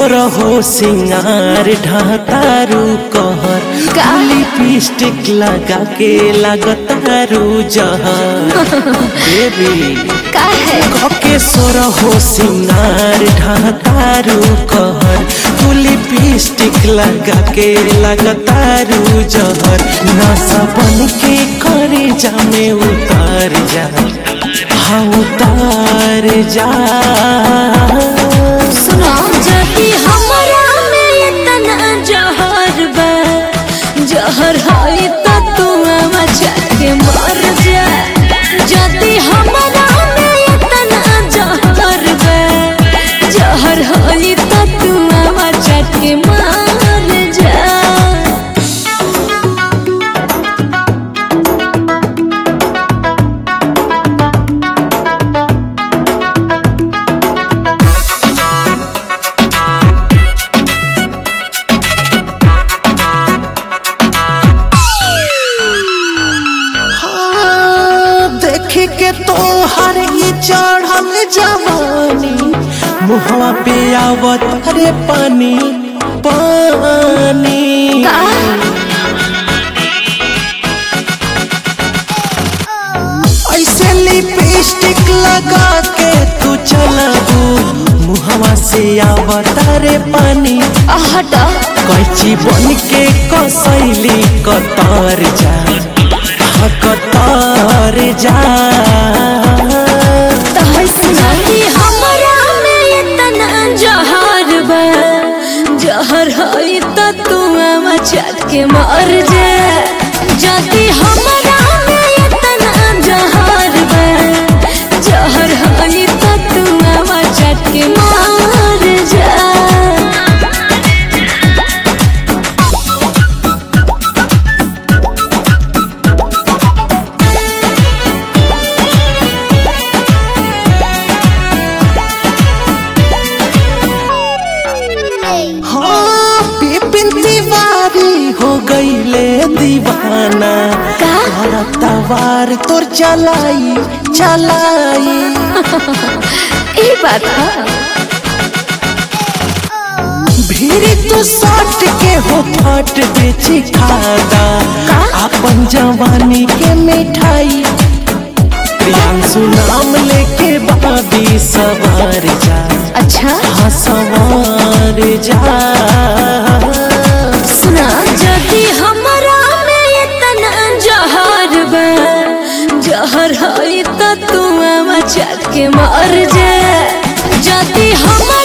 सोरहो सिंगार ढातारू कहर लिपस्टिक लगा के लगतारू जहर बेबी के सोरहो सिंगार ढातारू कहर तू लिपस्टिक लगा के लगतारू जहर नशा बन के करे जामे उतार जा हाँ उतार जा जदी हमरा में इतना जहर बा जहर है तो तू मचा के मर जा जदी हमरा में इतना जहर बा जहर है तो तू मचा के मर जा। के तो हर चढ़ल जवानी मुहवा पे आवत अरे पानी पानी ऐसे लिपस्टिक लगा के तू चलबू मुहवा से आवत अरे पानी हटा कैची बन के कसैली कतर जा कतर जा जदी हमरा में इतना जहर बा जहर है तो तू मचा के मर जा जदी हमरा में इतना जहर बा जहर है तो तू मचा के मर जा। हो गईले दीवाना तवार तोर चलाई चलाई ये बात भीड़ तो सट के हो फट बेची खादा अपन जवानी के मिठाई प्रियांशु नाम लेके बाबी सवार जा अच्छा हाँ सवार जा सुना जदी हमरा में इतना जहर बा जहर है तो तू मचा के मर जा जदी हमरा